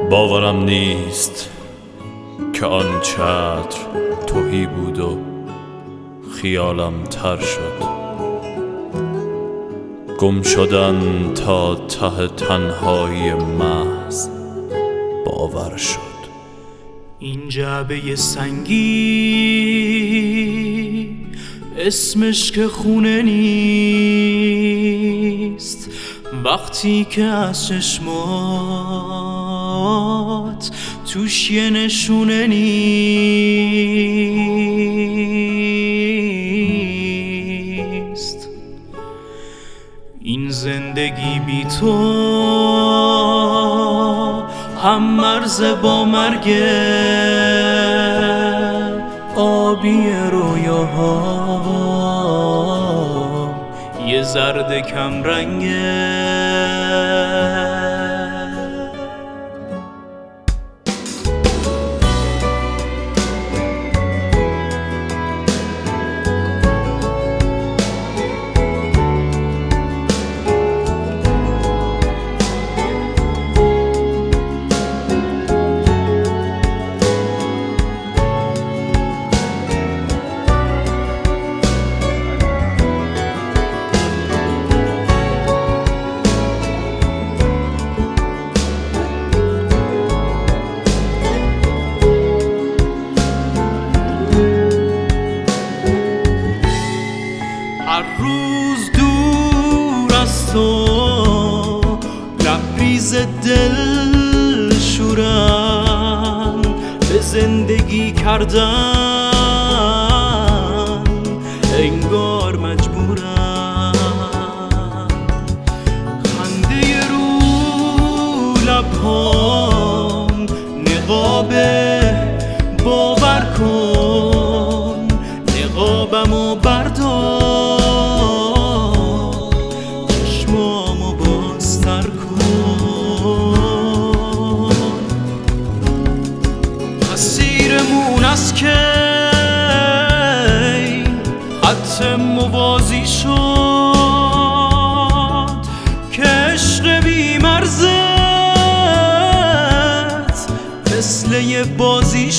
باورم نیست که آنچتر تهی بود و خیالم تر شد. گم شدن تا ته تنهایی محض باور شد. این جعبه سنگی اسمش که خونه نیست، وقتی که از چشمات توش یه نشونه نیست. این زندگی بی تو هم مرز با مرگه، آبی رویاها یه زرد کم رنگه. هر روز دور از تو لبریز دل شورن به زندگی کردن، انگار مجبورن. خنده رو لبهام نقابه، باور کن نقابمو بردار، مسیرمون از کی خط موازی شد که عشق بی مرزت مثل یه بازی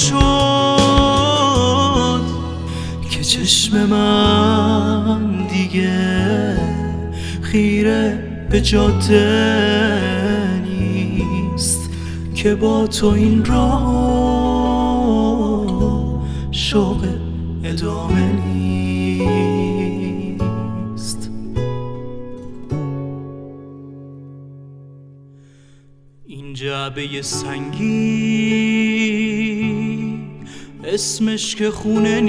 شد که چشم من دیگه خیره به جاده نیست، که با تو این راه شوق ادامه نیست. این جعبه سنگی اسمش که خونه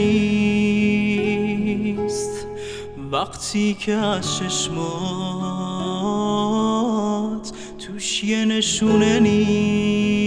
نیست، وقتی که از چشمات توش یه نشونه نیست.